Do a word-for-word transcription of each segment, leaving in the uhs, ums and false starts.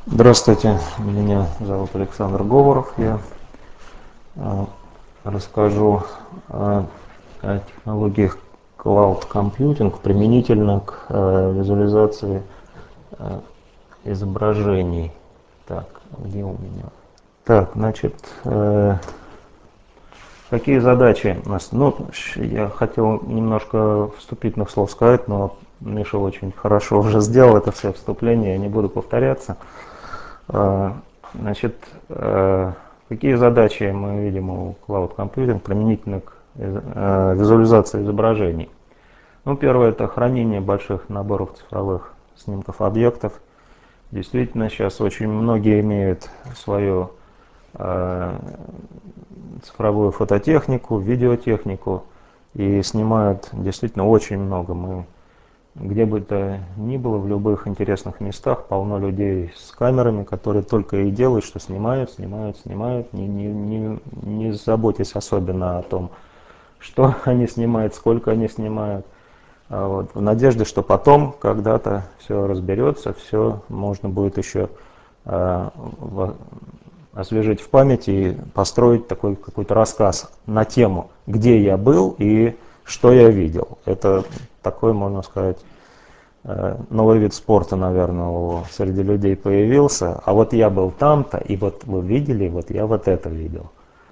Здравствуйте, меня зовут Александр Говоров. Я э, расскажу о, о технологиях Cloud Computing применительно к э, визуализации э, изображений. Так, где у меня? Так, значит, э, какие задачи у нас? Ну, я хотел немножко вступительных слов сказать, но Миша очень хорошо уже сделал это все вступление, я не буду повторяться. Значит, какие задачи мы видим у Cloud Computing применительно к визуализации изображений? Ну, первое – это хранение больших наборов цифровых снимков объектов. Действительно, сейчас очень многие имеют свою э, цифровую фототехнику, видеотехнику и снимают действительно очень много. Мы где бы то ни было, в любых интересных местах полно людей с камерами, которые только и делают, что снимают, снимают, снимают, не, не, не, не заботясь особенно о том, что они снимают, сколько они снимают. А вот, в надежде, что потом когда-то все разберется, все можно будет еще э, в, освежить в памяти и построить такой какой-то рассказ на тему, где я был и что я видел. Это такой, можно сказать, новый вид спорта, наверное, среди людей появился. А вот я был там-то, и вот вы видели, вот я вот это видел.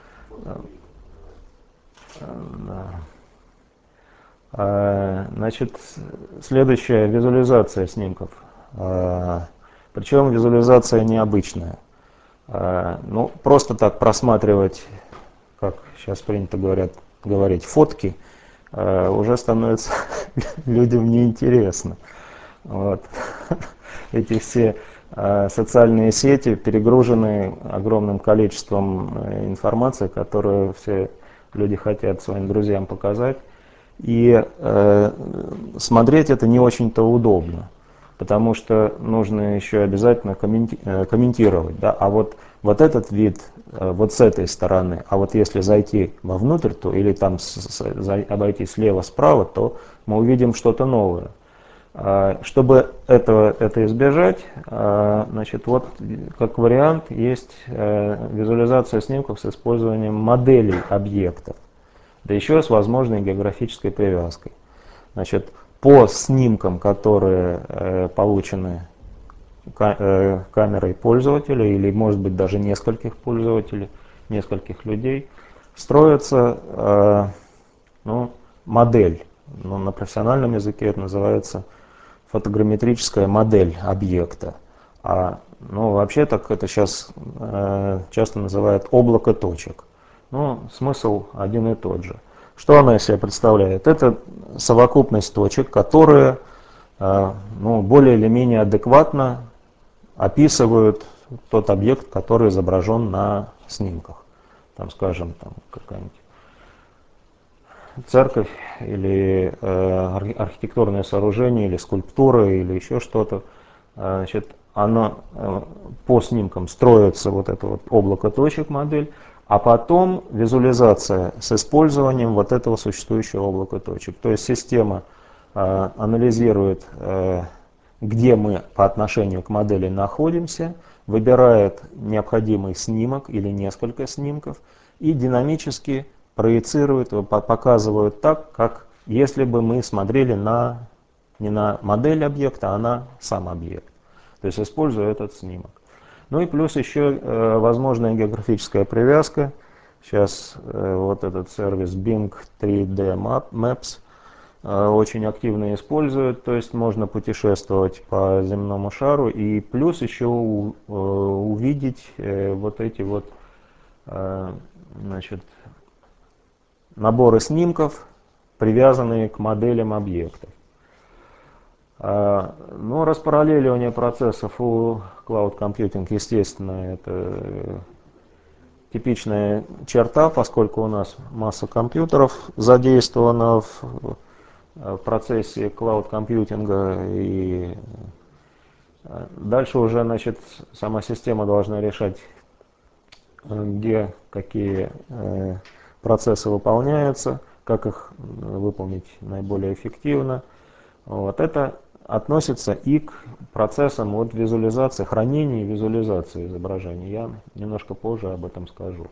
Значит, следующая визуализация снимков. Причем визуализация необычная. Ну, просто так просматривать, как сейчас принято говорят, говорить, фотки, уже становится людям неинтересно. Вот. Эти все э, социальные сети перегружены огромным количеством э, информации, которую все люди хотят своим друзьям показать. И э, смотреть это не очень-то удобно, потому что нужно еще обязательно комменти э, комментировать. Да? А вот, вот этот вид э, вот с этой стороны, а вот если зайти вовнутрь, то или там с, с, обойти слева-справа, то мы увидим что-то новое. Чтобы этого, это избежать, значит, вот как вариант есть визуализация снимков с использованием моделей объектов, да еще с возможной географической привязкой. Значит, по снимкам, которые получены камерой пользователя или, может быть, даже нескольких пользователей, нескольких людей, строится ну, модель. Ну, на профессиональном языке это называется фотограмметрическая модель объекта. А, ну, вообще так это сейчас э, часто называют облако точек. Ну, смысл один и тот же. Что она из себя представляет? Это совокупность точек, которые э, ну, более или менее адекватно описывают тот объект, который изображен на снимках. Там, скажем, там какая-нибудь церковь или э, архитектурное сооружение, или скульптура, или еще что-то. Значит, оно э, по снимкам строится вот это вот облако точек модель, а потом визуализация с использованием вот этого существующего облака точек. То есть система э, анализирует, э, где мы по отношению к модели находимся, выбирает необходимый снимок или несколько снимков и динамически проецируют, показывают так, как если бы мы смотрели на, не на модель объекта, а на сам объект. То есть используя этот снимок. Ну и плюс еще э, возможная географическая привязка. Сейчас э, вот этот сервис Bing три дэ Maps э, очень активно используют. То есть можно путешествовать по земному шару и плюс еще у, э, увидеть э, вот эти вот э, значит, наборы снимков, привязанные к моделям объектов. Но распараллеливание процессов у Cloud Computing, естественно, это типичная черта, поскольку у нас масса компьютеров задействована в процессе Cloud компьютинга, и дальше уже, значит, сама система должна решать, где какие процессы выполняются, как их выполнить наиболее эффективно. Вот это относится и к процессам вот визуализации, хранения и визуализации изображений. Я немножко позже об этом скажу.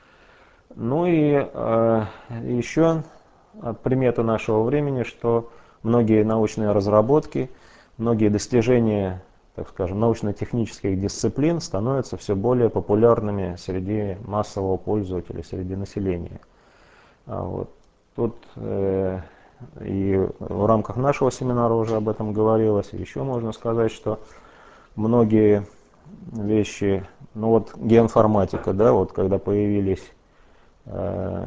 Ну и э, еще примета нашего времени, что многие научные разработки, многие достижения, так скажем, научно-технических дисциплин становятся все более популярными среди массового пользователя, среди населения. А вот. Тут э, и в рамках нашего семинара уже об этом говорилось. Еще можно сказать, что многие вещи, ну вот геоинформатика, да, вот когда появились э,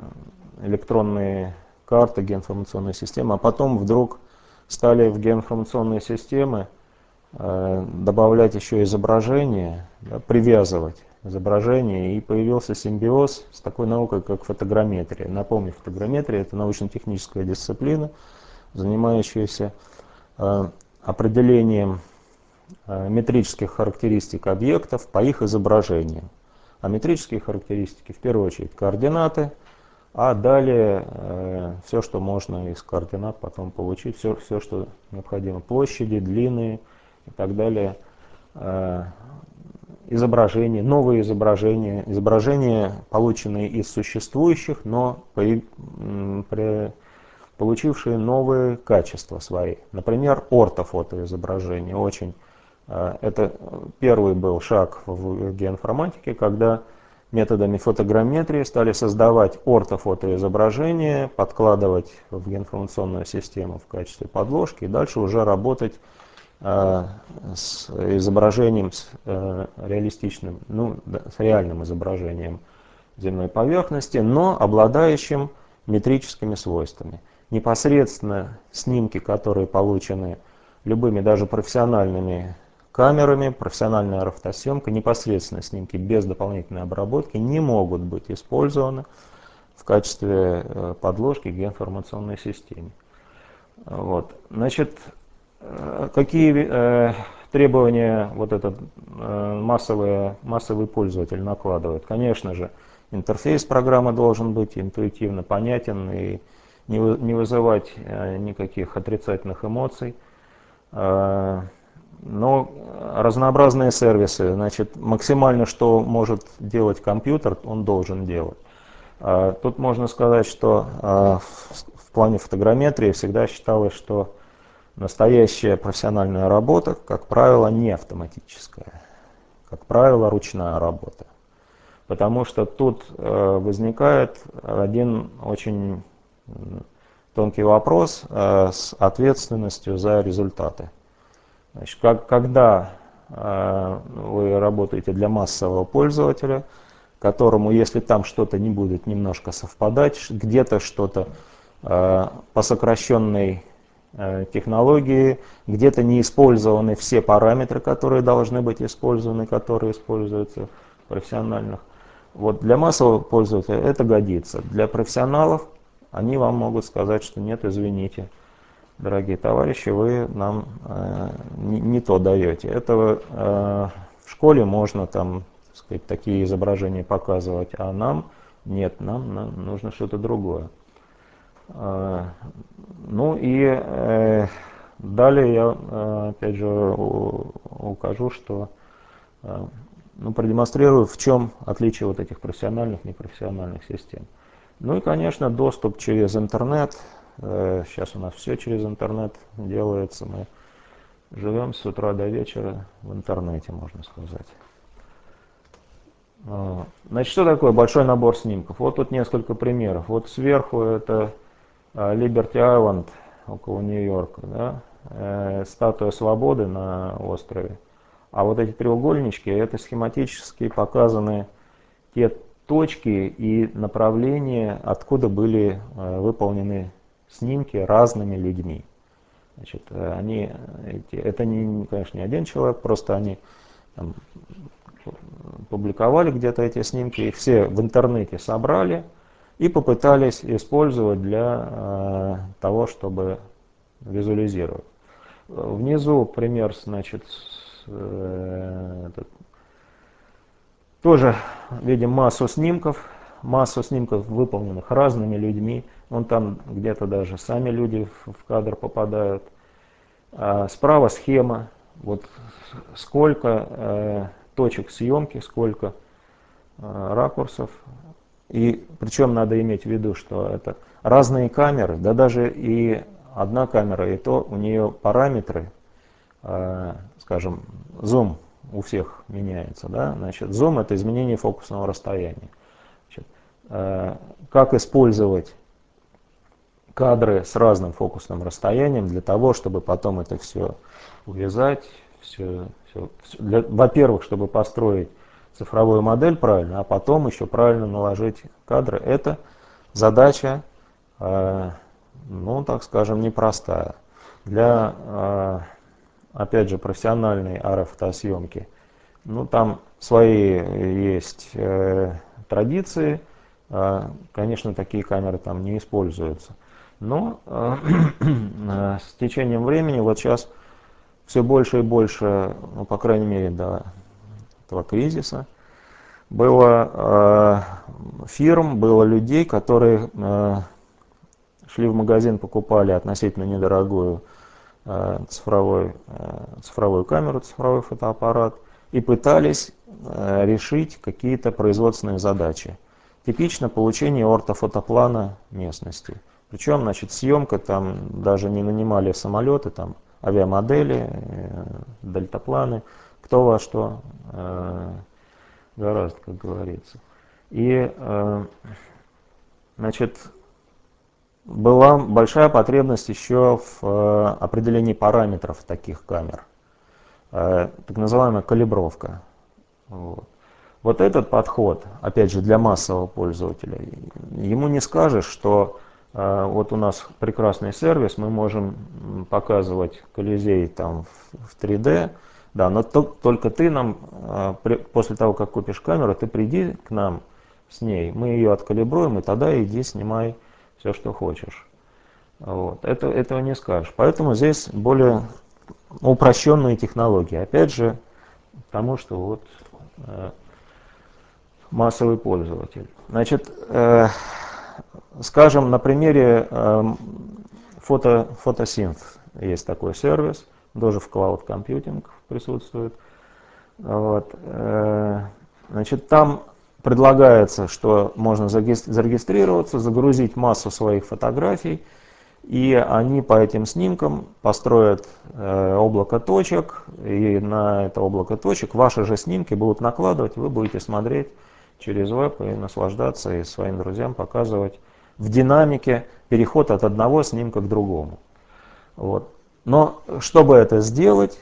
электронные карты, геоинформационные системы, а потом вдруг стали в геоинформационные системы э, добавлять еще изображения, да, привязывать изображение, и появился симбиоз с такой наукой, как фотограмметрия. Напомню, фотограмметрия — это научно-техническая дисциплина, занимающаяся э, определением э, метрических характеристик объектов по их изображениям. А метрические характеристики, в первую очередь, координаты, а далее э, все, что можно из координат потом получить, все, все, что необходимо, площади, длины и так далее, э, изображения, новые изображения, изображения, полученные из существующих, но при, при, получившие новые качества свои. Например, ортофотоизображение. Очень, э, это первый был шаг в геоинформатике, когда методами фотограмметрии стали создавать ортофотоизображения, подкладывать в геоинформационную систему в качестве подложки и дальше уже работать э, с изображением с, э, реалистичным, ну, да, с реальным изображением земной поверхности, но обладающим метрическими свойствами. Непосредственно снимки, которые получены любыми, даже профессиональными камерами, профессиональная ортосъемка, непосредственно снимки без дополнительной обработки не могут быть использованы в качестве подложки к геоинформационной системе. Вот. Значит, какие э, требования вот этот э, массовый, массовый пользователь накладывает? Конечно же, интерфейс программы должен быть интуитивно понятен и не, вы, не вызывать э, никаких отрицательных эмоций. Э, Но разнообразные сервисы, значит, максимально, что может делать компьютер, он должен делать. Тут можно сказать, что в плане фотограмметрии всегда считалось, что настоящая профессиональная работа, как правило, не автоматическая, как правило, ручная работа. Потому что тут возникает один очень тонкий вопрос с ответственностью за результаты. Значит, как, когда э, вы работаете для массового пользователя, которому, если там что-то не будет немножко совпадать, где-то что-то э, по сокращенной э, технологии, где-то не использованы все параметры, которые должны быть использованы, которые используются в профессиональных. Вот для массового пользователя это годится. Для профессионалов они вам могут сказать, что нет, извините, дорогие товарищи, вы нам э, не, не то даете. Это э, в школе можно там, так сказать, такие изображения показывать, а нам нет, нам, нам нужно что-то другое. Э, ну и э, далее я э, опять же у, укажу, что э, ну, продемонстрирую, в чем отличие вот этих профессиональных и непрофессиональных систем. Ну и, конечно, доступ через интернет. Сейчас у нас все через интернет делается. Мы живем с утра до вечера в интернете, можно сказать. Значит, что такое большой набор снимков? Вот тут несколько примеров. Вот сверху это Liberty Island около Нью-Йорка, да? Статуя Свободы на острове. А вот эти треугольнички, это схематически показаны те точки и направления, откуда были выполнены снимки разными людьми. Значит, они, эти, это, не, конечно, не один человек, просто они там публиковали где-то эти снимки, их все в интернете собрали и попытались использовать для э, того, чтобы визуализировать. Внизу пример, значит, э, этот, тоже видим массу снимков, массу снимков, выполненных разными людьми. Вон там где-то даже сами люди в кадр попадают. А справа схема, вот сколько э, точек съемки, сколько э, ракурсов. И причем надо иметь в виду, что это разные камеры, да даже и одна камера, и то у нее параметры, э, скажем, зум у всех меняется, да, значит, зум это изменение фокусного расстояния. Значит, э, как использовать кадры с разным фокусным расстоянием для того, чтобы потом это все увязать, все, все, все. Для, во-первых, чтобы построить цифровую модель правильно, а потом еще правильно наложить кадры. Это задача, э, ну, так скажем, непростая. Для, э, опять же, профессиональной аэрофотосъемки, ну, там свои есть э, традиции, э, конечно, такие камеры там не используются. Но э, с течением времени, вот сейчас все больше и больше, ну, по крайней мере, до этого кризиса, было э, фирм, было людей, которые э, шли в магазин, покупали относительно недорогую э, цифровой, э, цифровую камеру, цифровой фотоаппарат и пытались э, решить какие-то производственные задачи. Типично получение ортофотоплана местности. Причем, значит, съемка там даже не нанимали самолеты, там авиамодели, э, дельтапланы, кто во что э, гораздо, как говорится. И, э, значит, была большая потребность еще в э, определении параметров таких камер, э, так называемая калибровка. Вот. Вот этот подход, опять же, для массового пользователя, ему не скажешь, что э, вот у нас прекрасный сервис, мы можем показывать Колизей там в три дэ, да, но то, только ты нам, э, при, после того, как купишь камеру, ты приди к нам с ней, мы ее откалибруем, и тогда иди снимай все, что хочешь. Вот. Это, этого не скажешь. Поэтому здесь более упрощенные технологии. Опять же, потому что вот э, массовый пользователь. Значит, э, скажем, на примере э, фото, фотосинт есть такой сервис, тоже в Cloud Computing присутствует. Вот. Э, значит, там предлагается, что можно зарегистрироваться, загрузить массу своих фотографий, и они по этим снимкам построят э, облако точек, и на это облако точек ваши же снимки будут накладывать, вы будете смотреть через веб и наслаждаться, и своим друзьям показывать в динамике переход от одного снимка к другому. Вот. Но чтобы это сделать,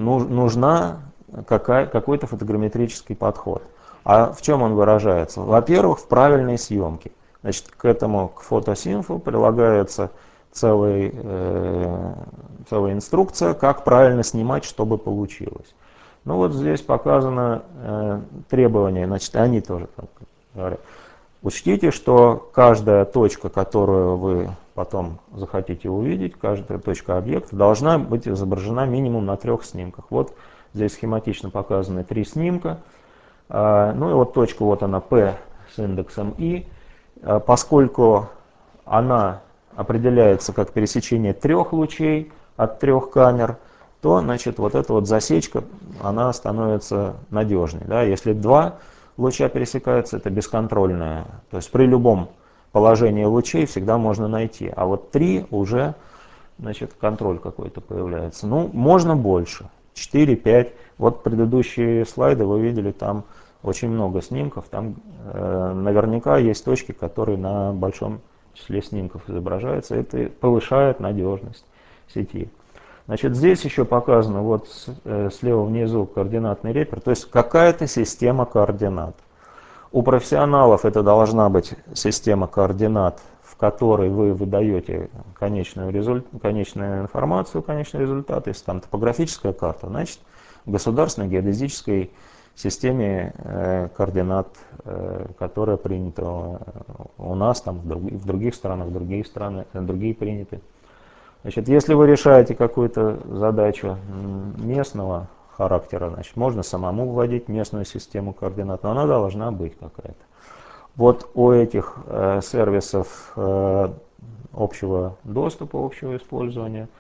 нужна какая, какой-то фотограмметрический подход. А в чем он выражается? Во-первых, в правильной съемке. Значит, к этому, к фотосинфу прилагается целый, э, целая инструкция, как правильно снимать, чтобы получилось. Ну вот здесь показано э, требования, значит, они тоже так говорят. Учтите, что каждая точка, которую вы потом захотите увидеть, каждая точка объекта должна быть изображена минимум на трех снимках. Вот здесь схематично показаны три снимка. Ну и вот точка, вот она P с индексом I. Поскольку она определяется как пересечение трех лучей от трех камер, то, значит, вот эта вот засечка, она становится надежной. Да? Если два луча пересекаются, это бесконтрольная. То есть при любом положении лучей всегда можно найти. А вот три уже, значит, контроль какой-то появляется. Ну, можно больше. четыре, пять. Вот предыдущие слайды вы видели, там очень много снимков. Там э, наверняка есть точки, которые на большом числе снимков изображаются. Это повышает надежность сети. Значит, здесь еще показано вот слева внизу координатный репер, то есть какая-то система координат. У профессионалов это должна быть система координат, в которой вы выдаете конечную, результ... конечную информацию, конечный результат. Если там топографическая карта, значит в государственной геодезической системе э, координат, э, которая принята у нас, там, в, друг... в других странах, другие страны, другие приняты. Значит, если вы решаете какую-то задачу местного характера, значит, можно самому вводить местную систему координат, но она должна быть какая-то. Вот у этих э, сервисов э, общего доступа, общего использования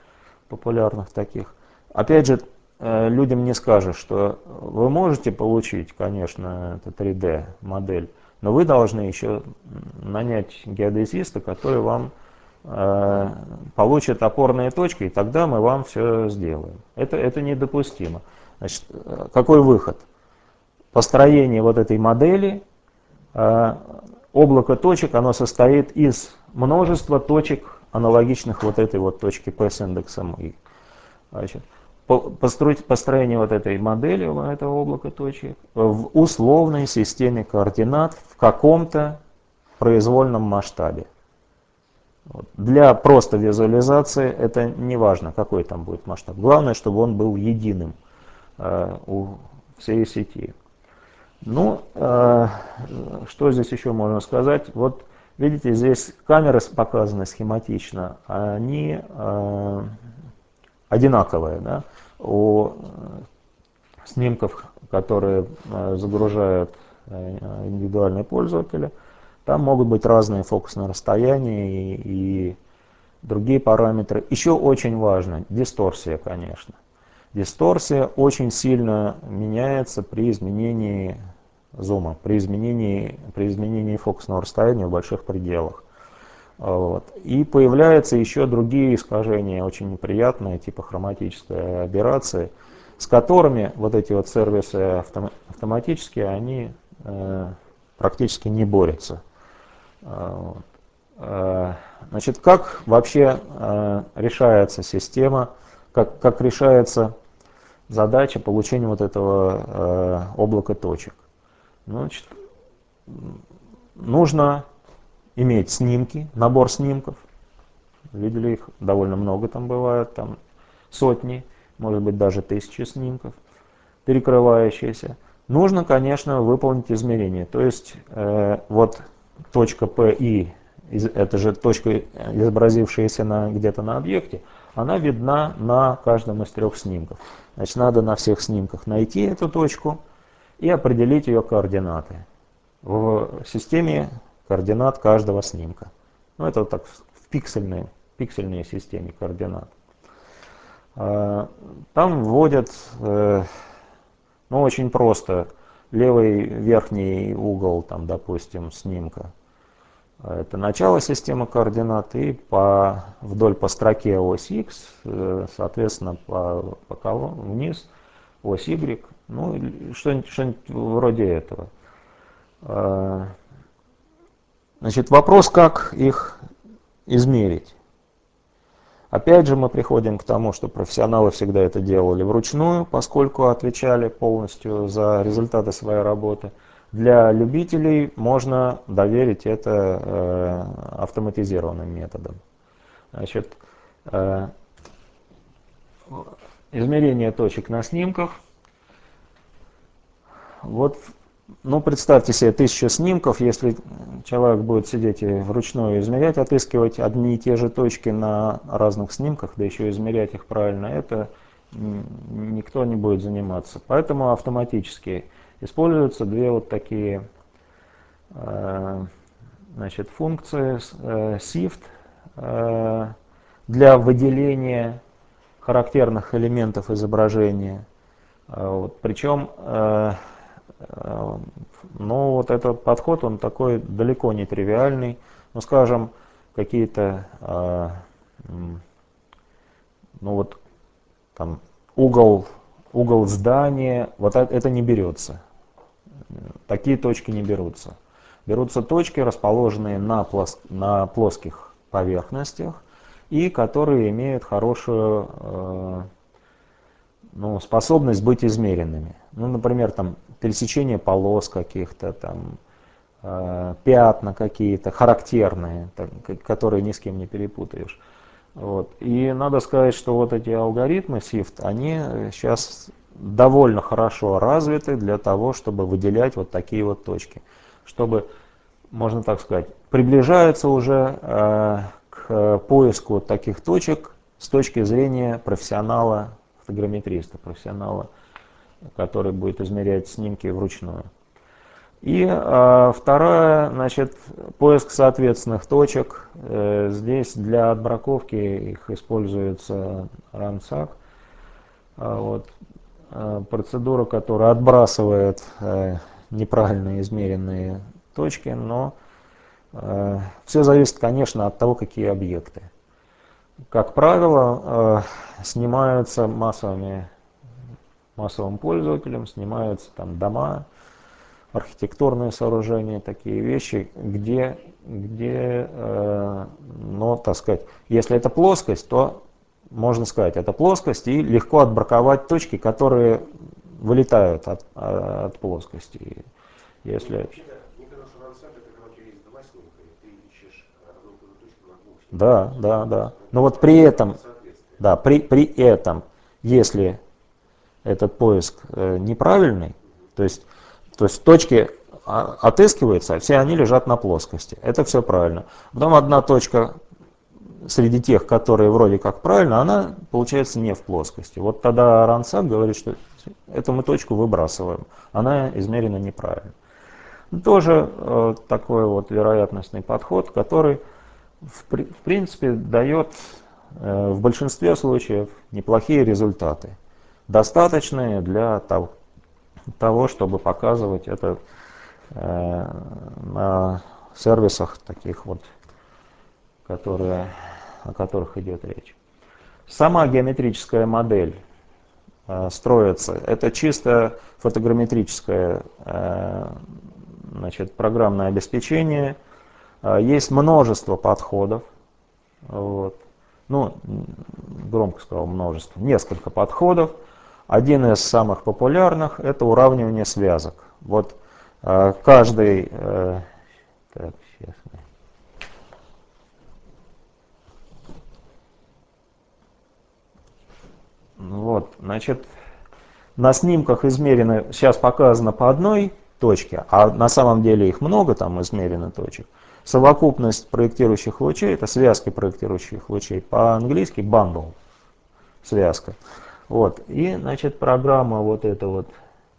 популярных таких. Опять же, людям не скажешь, что вы можете получить, конечно, это три дэ модель, но вы должны еще нанять геодезиста, который вам э, получит опорные точки, и тогда мы вам все сделаем. Это, это недопустимо. Значит, какой выход? Построение вот этой модели, э, облако точек, оно состоит из множества точек, аналогичных вот этой вот точке P с индексом I. Значит, построить построение вот этой модели, этого облака точек, в условной системе координат в каком-то произвольном масштабе. Вот. Для просто визуализации это не важно, какой там будет масштаб. Главное, чтобы он был единым э, у всей сети. Ну, э, что здесь еще можно сказать? Вот видите, здесь камеры показаны схематично, они э, одинаковые, да? У снимков, которые загружают индивидуальные пользователи, там могут быть разные фокусные расстояния и, и другие параметры. Еще очень важно дисторсия, конечно. Дисторсия очень сильно меняется при изменении зума, при изменении, при изменении фокусного расстояния в больших пределах. Вот. И появляются еще другие искажения, очень неприятные, типа хроматической аберрации, с которыми вот эти вот сервисы автом, автоматические, они э, практически не борются. Вот. Э, значит, как вообще э, решается система, как, как решается задача получения вот этого э, облака точек? Значит, нужно иметь снимки, набор снимков. Видели их довольно много, там бывает, там сотни, может быть даже тысячи снимков, перекрывающиеся. Нужно, конечно, выполнить измерение. То есть э, вот точка Пи, это же точка, изобразившаяся на, где-то на объекте, она видна на каждом из трех снимков. Значит, надо на всех снимках найти эту точку и определить ее координаты в системе координат каждого снимка. Ну, это вот так в пиксельной, пиксельной системе координат. Там вводят, ну, очень просто, левый верхний угол, там, допустим, снимка. Это начало системы координат, и по, вдоль по строке ось X, соответственно, по, по колонне вниз ось Y, ну, что-нибудь, что-нибудь вроде этого. Значит, вопрос, как их измерить. Опять же, мы приходим к тому, что профессионалы всегда это делали вручную, поскольку отвечали полностью за результаты своей работы. Для любителей можно доверить это э, автоматизированным методом. Значит, э, измерение точек на снимках. Вот, ну, представьте себе тысячу снимков, если человек будет сидеть и вручную измерять, отыскивать одни и те же точки на разных снимках, да еще измерять их правильно, это никто не будет заниматься. Поэтому автоматически используются две вот такие, значит, функции сифт для выделения характерных элементов изображения. Вот, причем но вот этот подход, он такой далеко не тривиальный. Ну, скажем, какие-то, э, ну вот, там, угол, угол здания, вот это не берется. Такие точки не берутся. Берутся точки, расположенные на, плоск, на плоских поверхностях и которые имеют хорошую э, ну, способность быть измеренными. Ну, например, там пересечение полос каких-то, там э, пятна какие-то характерные, так, которые ни с кем не перепутаешь. Вот. И надо сказать, что вот эти алгоритмы сифт, они сейчас довольно хорошо развиты для того, чтобы выделять вот такие вот точки. Чтобы, можно так сказать, приближаются уже э, к поиску таких точек с точки зрения профессионала, фотограмметриста, профессионала, который будет измерять снимки вручную. И а, вторая, значит, поиск соответственных точек. Э, здесь для отбраковки их используется RunSAC. А, вот, а, процедура, которая отбрасывает э, неправильно измеренные точки, но э, все зависит, конечно, от того, какие объекты. Как правило, э, снимаются массовыми, массовым пользователем, снимаются там дома, архитектурные сооружения, такие вещи, где, где э, ну, так сказать, если это плоскость, то можно сказать, это плоскость, и легко отбраковать точки, которые вылетают от, от плоскости. Если... Да, да, да. Но вот при этом, да, при, при этом, если этот поиск э, неправильный, то есть, то есть точки отыскиваются, все они лежат на плоскости. Это все правильно. Потом одна точка среди тех, которые вроде как правильно, она получается не в плоскости. Вот тогда RunSAC говорит, что эту мы точку выбрасываем. Она измерена неправильно. Тоже э, такой вот вероятностный подход, который в, в принципе дает э, в большинстве случаев неплохие результаты. Достаточные для того, того чтобы показывать это э, на сервисах таких вот, которые, о которых идет речь. Сама геометрическая модель э, строится. Это чисто фотограмметрическое э, значит, программное обеспечение. Э, есть множество подходов. Вот. Ну, громко сказал множество. Несколько подходов. Один из самых популярных – это уравнивание связок. Вот э, каждый... Э, так, сейчас. Вот, значит, на снимках измерено, сейчас показано по одной точке, а на самом деле их много там измерено точек. Совокупность проектирующих лучей, это связки проектирующих лучей, по-английски bundle, связка. Вот, и, значит, программа вот эта вот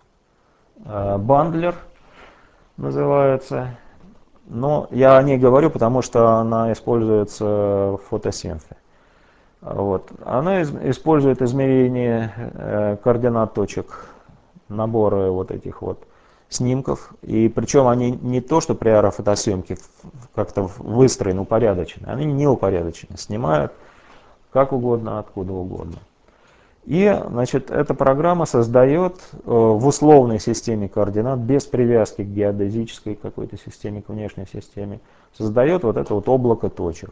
бандлер называется. Но я о ней говорю, потому что она используется в фотосинтезе. Вот. Она из, использует измерение э, координат точек набора вот этих вот снимков. И причем они не то, что при аэрофотосъемке как-то выстроены, упорядочены. Они не упорядочены, снимают как угодно, откуда угодно. И, значит, эта программа создает э, в условной системе координат, без привязки к геодезической какой-то системе, к внешней системе, создает вот это вот облако точек.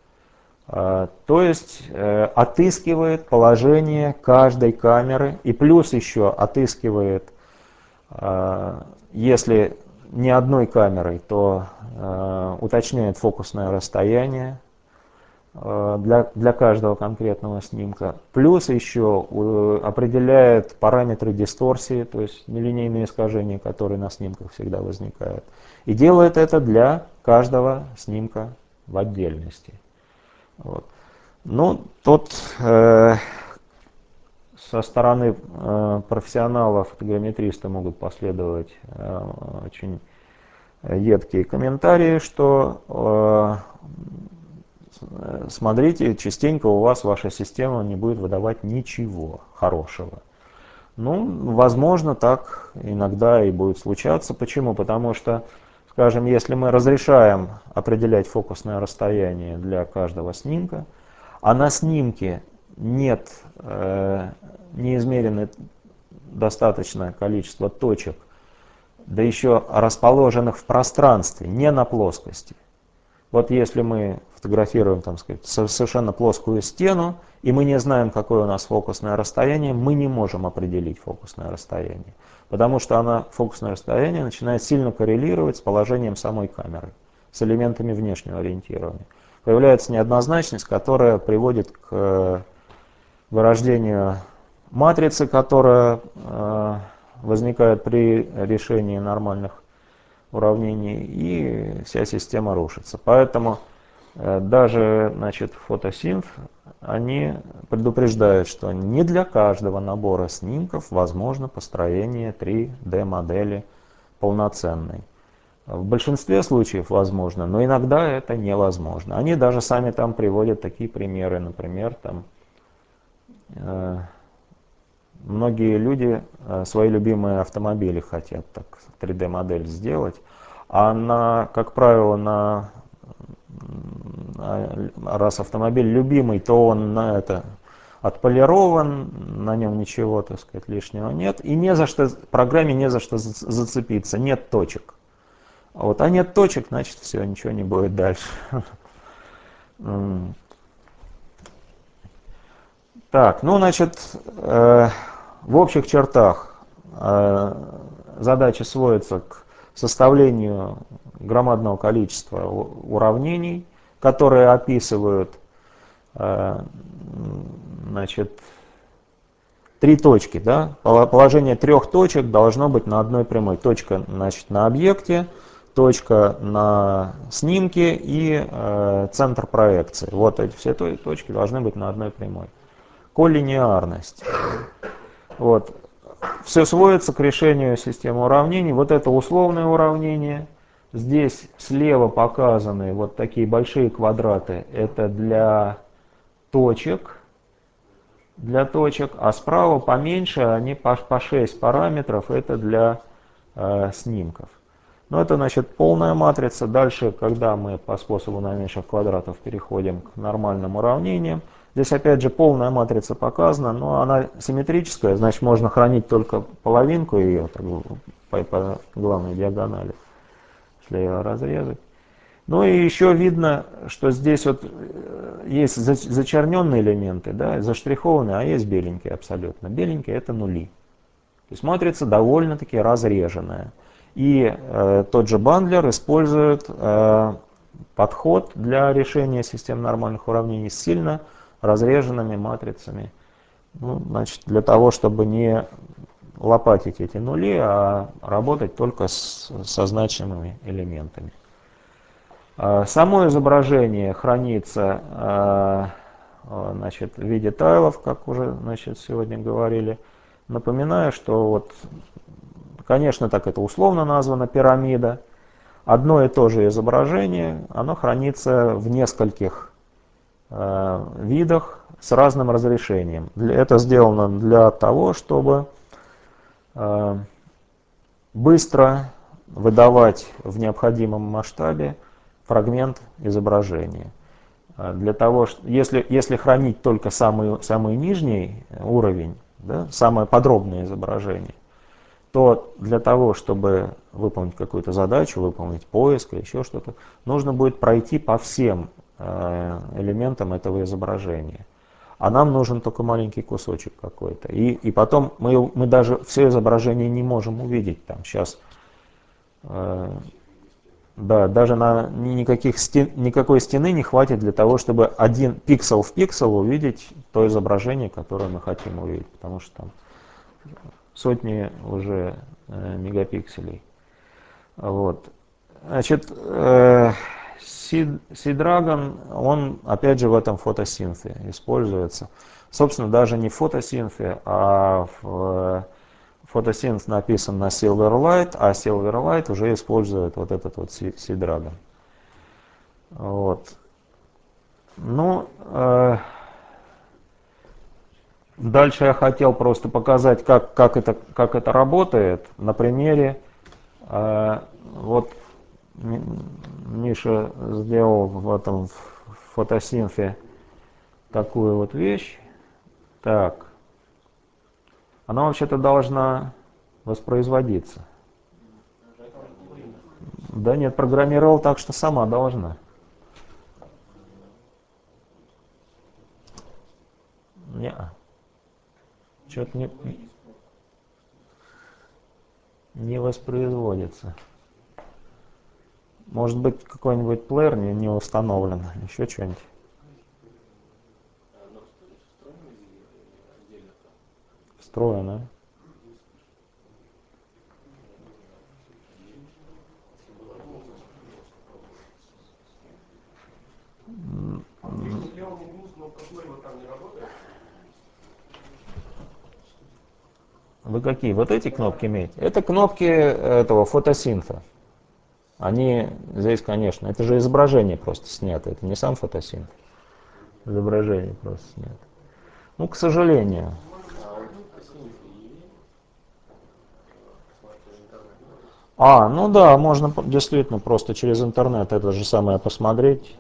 То есть э, отыскивает положение каждой камеры и плюс еще отыскивает, э, если не одной камерой, то э, уточняет фокусное расстояние э, для, для каждого конкретного снимка. Плюс еще э, определяет параметры дисторсии, то есть нелинейные искажения, которые на снимках всегда возникают. И делает это для каждого снимка в отдельности. Вот. Ну, тут э, со стороны э, профессионалов, фотограмметристы могут последовать э, очень едкие комментарии, что э, смотрите, частенько у вас ваша система не будет выдавать ничего хорошего. Ну, возможно, так иногда и будет случаться. Почему? Потому что, скажем, если мы разрешаем определять фокусное расстояние для каждого снимка, а на снимке нет, э, не измерено достаточное количество точек, да еще расположенных в пространстве, не на плоскости. Вот если мы фотографируем, там сказать, совершенно плоскую стену, и мы не знаем, какое у нас фокусное расстояние, мы не можем определить фокусное расстояние. Потому что она, фокусное расстояние начинает сильно коррелировать с положением самой камеры, с элементами внешнего ориентирования. Появляется неоднозначность, которая приводит к вырождению матрицы, которая возникает при решении нормальных уравнений, и вся система рушится. Поэтому даже, значит, фотосинт, они предупреждают, что не для каждого набора снимков возможно построение три дэ модели полноценный. В большинстве случаев возможно, но иногда это невозможно. Они даже сами там приводят такие примеры. Например, там, э, многие люди э, свои любимые автомобили хотят так три дэ модель сделать, а на, как правило, на, раз автомобиль любимый, то он на это отполирован, на нем ничего, так сказать, лишнего нет, и не за что, программе не за что зацепиться, нет точек. Вот, а нет точек, значит, все, ничего не будет дальше. Так, ну, значит, э, в общих чертах э, задача сводится к составлению громадного количества уравнений, которые описывают, э, значит, три точки, да? Положение трех точек должно быть на одной прямой. Точка, значит, на объекте, точка на снимке и э, центр проекции. Вот эти все точки должны быть на одной прямой. Коллинеарность. Вот. Все сводится к решению системы уравнений. Вот это условное уравнение. Здесь слева показаны вот такие большие квадраты. Это для точек. Для точек, а справа поменьше, они по, по шесть параметров, это для э, снимков. Но это, значит, полная матрица. Дальше, когда мы по способу наименьших квадратов переходим к нормальным уравнениям, здесь опять же полная матрица показана, но она симметрическая, значит, можно хранить только половинку ее так, по, по главной диагонали, если ее разрезать. Ну и еще видно, что здесь вот есть зачерненные элементы, да, заштрихованные, а есть беленькие абсолютно. Беленькие это нули. То есть матрица довольно-таки разреженная. И э, тот же Бандлер использует э, подход для решения систем нормальных уравнений с сильно разреженными матрицами. Ну, значит, для того, чтобы не лопатить эти нули, а работать только с, со значимыми элементами. Само изображение хранится, значит, в виде тайлов, как уже, значит, сегодня говорили. Напоминаю, что вот, конечно, так это условно названо пирамида. Одно и то же изображение, оно хранится в нескольких э, видах с разным разрешением. Это сделано для того, чтобы э, быстро выдавать в необходимом масштабе фрагмент изображения. Для того, что, если, если хранить только самый, самый нижний уровень, да, самое подробное изображение, то для того, чтобы выполнить какую-то задачу, выполнить поиск или еще что-то, нужно будет пройти по всем э, элементам этого изображения. А нам нужен только маленький кусочек какой-то. И, и потом мы, мы даже все изображение не можем увидеть. Там сейчас э, Да, даже на никаких стен, никакой стены не хватит для того, чтобы один пиксел в пиксел увидеть то изображение, которое мы хотим увидеть, потому что там сотни уже э, мегапикселей. Вот. Значит, э, Sea-Dragon, он опять же в этом фотосинфе используется. Собственно, даже не в фотосинфе, а в фотосинф написан на Silverlight, а Silverlight уже использует вот этот вот Sea-Dragon. Вот. Ну, э, дальше я хотел просто показать, как, как, это, как это работает на примере. Э, вот Миша сделал в этом фотосинфе такую вот вещь. Так, она вообще-то должна воспроизводиться. Да нет, программировал так, что сама должна. Не-а. Что-то не, не воспроизводится. Может быть, какой-нибудь плеер не, не установлен, еще что-нибудь. Встроено. Вы какие? Вот эти кнопки имеете? Это кнопки этого фотосинта. Они здесь, конечно, это же изображение просто снято, это не сам фотосинт. Изображение просто снято. Ну, к сожалению. А, ну да, можно действительно просто через интернет это же самое посмотреть.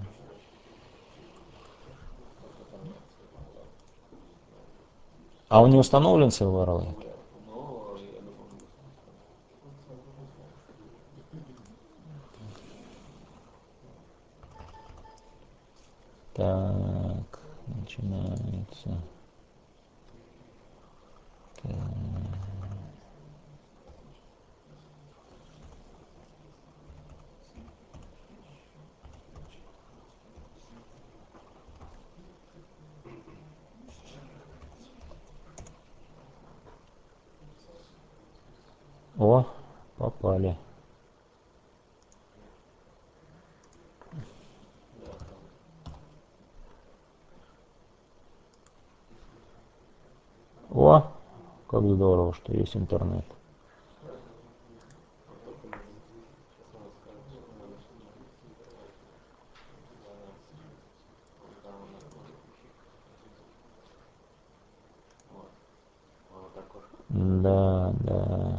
А он не установлен Silverlight? Так, начинается. Так. О, попали. О, как здорово, что есть интернет. Да, да.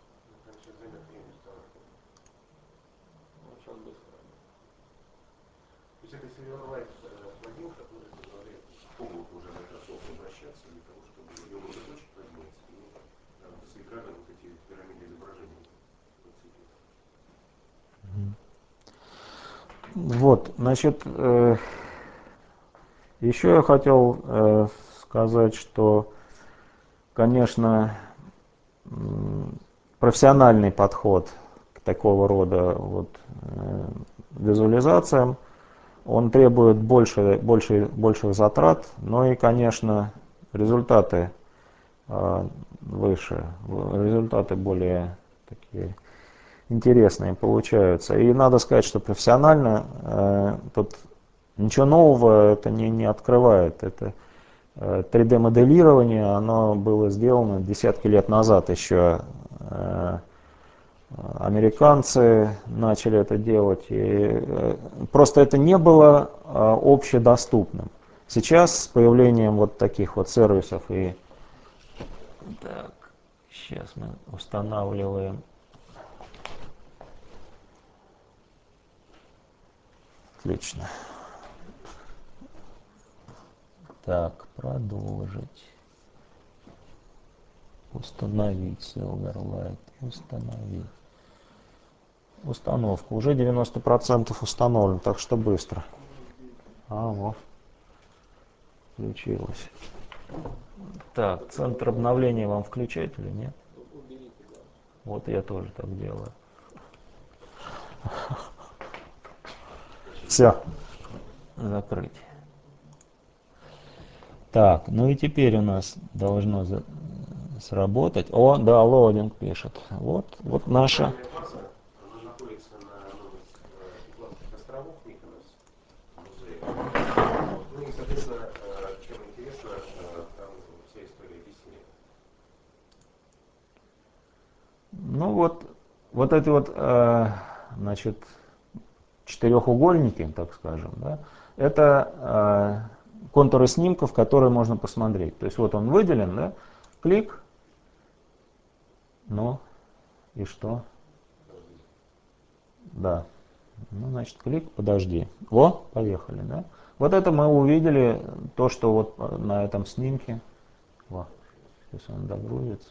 То есть это Silverlight плагин, который позволяет полностью уже на это софт обращаться для того, чтобы его многоточие поднять и с экрана вот эти пирамиды изображений подсветить. Вот, значит, э, еще я хотел э, сказать, что, конечно, профессиональный подход к такого рода вот, э, визуализациям, он требует больше, больше, больших затрат, но и, конечно, результаты э, выше, результаты более такие интересные получаются. И надо сказать, что профессионально э, тут ничего нового это не, не открывает. Это э, три дэ моделирование, оно было сделано десятки лет назад еще. Э, американцы начали это делать. И, э, просто это не было э, общедоступным. Сейчас с появлением вот таких вот сервисов и так, сейчас мы устанавливаем. Отлично. Так, продолжить. Установить Silverlight. Установить. Установка. Уже девяносто процентов установлен, так что быстро. А, вот. Включилось. Так, центр обновления вам включать или нет? Вот я тоже так делаю. Все. Закрыть. Так, ну и теперь у нас должно за... сработать. О, да, лоудинг пишет. Вот, вот наша. База, она находится на одном из Шотландских островов Миконос, музее. Вот. Ну и, соответственно, чем интересно, там вся история Диснея. Ну вот, вот эти вот, э, значит, четырехугольники, так скажем, да, это э, контуры снимков, которые можно посмотреть. То есть вот он выделен, да, клик, ну и что? Да. Ну, значит, клик, подожди. О, поехали, да? Вот это мы увидели, то, что вот на этом снимке. Во, сейчас он догрузится.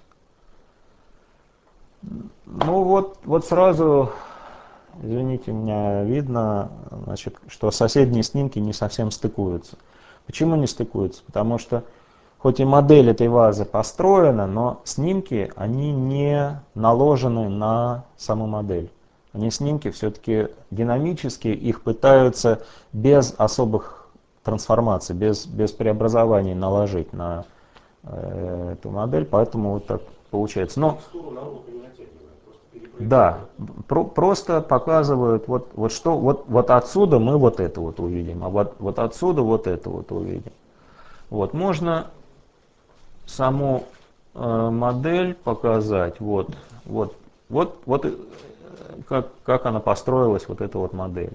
Ну вот, вот сразу, извините, меня видно, значит, что соседние снимки не совсем стыкуются. Почему не стыкуются? Потому что хоть и модель этой вазы построена, но снимки, они не наложены на саму модель. Они снимки все-таки динамические, их пытаются без особых трансформаций, без, без преобразований наложить на э, эту модель, поэтому вот так получается. Но Текстуру наружу не натягивают, просто да, перепроектируют. про, просто показывают, вот, вот что, вот, вот отсюда мы вот это вот увидим, а вот, вот отсюда вот это вот увидим. Вот, можно саму э, модель показать. Вот, вот, вот, вот э, как, как она построилась, вот эта вот модель.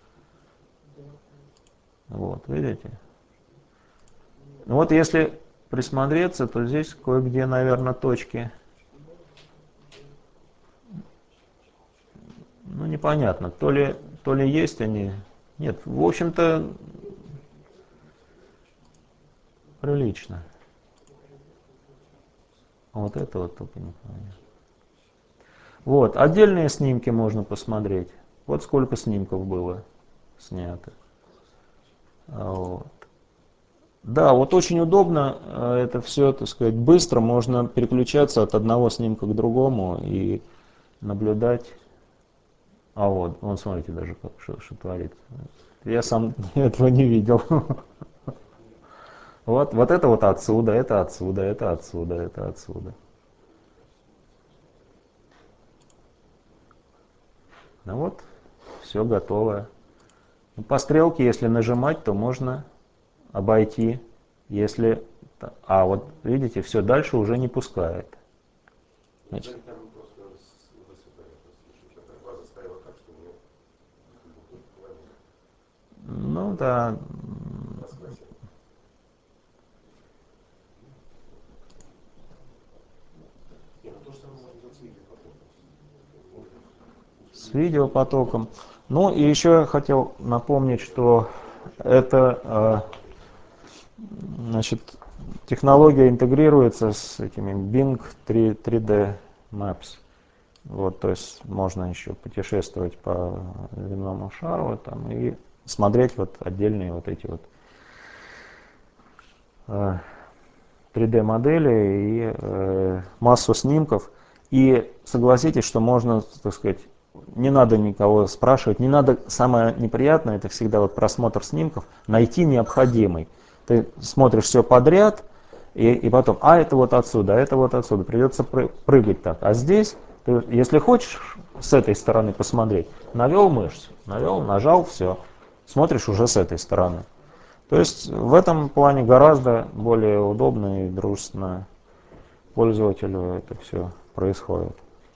Вот, видите? Ну вот если присмотреться, то здесь кое-где, наверное, точки, ну непонятно, то ли, то ли есть они, нет, в общем-то, прилично. Вот это вот только непонятно. Вот, отдельные снимки можно посмотреть. Вот сколько снимков было снято. Вот. Да, вот очень удобно э, это все, так сказать, быстро. Можно переключаться от одного снимка к другому и наблюдать. А вот, вон смотрите даже, как, что, что творится. Я сам этого не видел. Вот, вот это вот отсюда, это отсюда, это отсюда, это отсюда. Ну вот, все готово. Ну, по стрелке, если нажимать, то можно обойти. Если, а вот видите, все дальше уже не пускает. Значит, Там просто высыпали, просто база стояла так, что мне ну да, нет, ну то же самое можно делать с видеопотоком. с видеопотоком. Ну и еще я хотел напомнить, что это э, значит, технология интегрируется с этими Bing три дэ Maps. Вот, то есть можно еще путешествовать по земному шару там, и смотреть вот отдельные вот эти вот э, три дэ модели и э, массу снимков. И согласитесь, что можно, так сказать, не надо никого спрашивать, не надо, самое неприятное, это всегда вот просмотр снимков, найти необходимый. Ты смотришь все подряд, и, и потом, а это вот отсюда, а это вот отсюда, придется прыгать так. А здесь, ты, если хочешь с этой стороны посмотреть, навел мышцу, навел, нажал, все, смотришь уже с этой стороны. То есть в этом плане гораздо более удобно и дружественно пользователю это все происходит.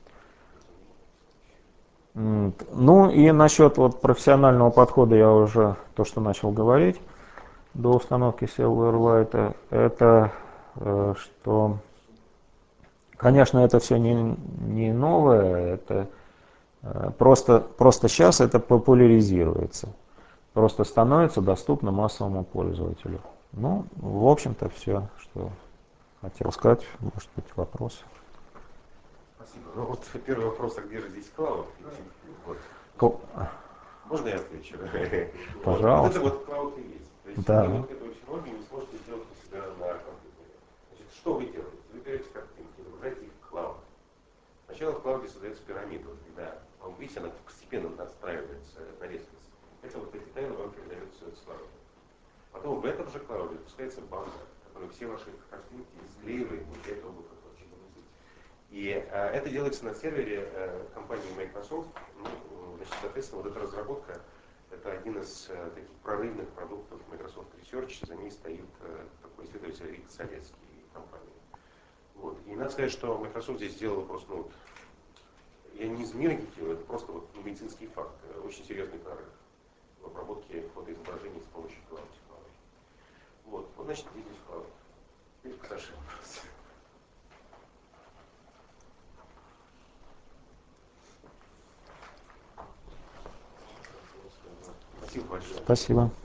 Ну и насчет вот профессионального подхода я уже то, что начал говорить до установки Silverlight, это э, что, конечно, это все не, не новое, это э, просто, просто сейчас это популяризируется, просто становится доступно массовому пользователю. Ну, в общем-то, все, что хотел сказать, может быть, вопросы. Спасибо. Ну вот первый вопрос, а где же здесь клауд? Вот. Ко- Можно я отвечу? Вот, вот это Пожалуйста. вот клауд и есть. То есть вы Да. вот эту технологию не сможете сделать у себя на компьютере. Значит, что вы делаете? Вы берете картинки, загружаете их в клауд. Сначала в клауде создается пирамида, вот, когда, вам видите, она постепенно настраивается на резкость. Это вот постепенно вам передается с клауда. Потом в этом же клауде запускается банда, в которой все ваши картинки склеиваем вот для этого вот очень. И э, это делается на сервере э, компании Microsoft. Ну, значит, соответственно, вот эта разработка это один из э, таких прорывных продуктов Microsoft Research. За ней стоит э, такой исследователь Рик Солецкий компании. Вот. И надо сказать, что Microsoft здесь сделал просто, ну, я не из мира делаю, это просто вот медицинский факт. Очень серьезный прорыв в обработке фотоизображений с помощью клауд-технологий. Вот. Вот, значит, видите клауд. Теперь к Саше вопрос. Спасибо большое. Спасибо.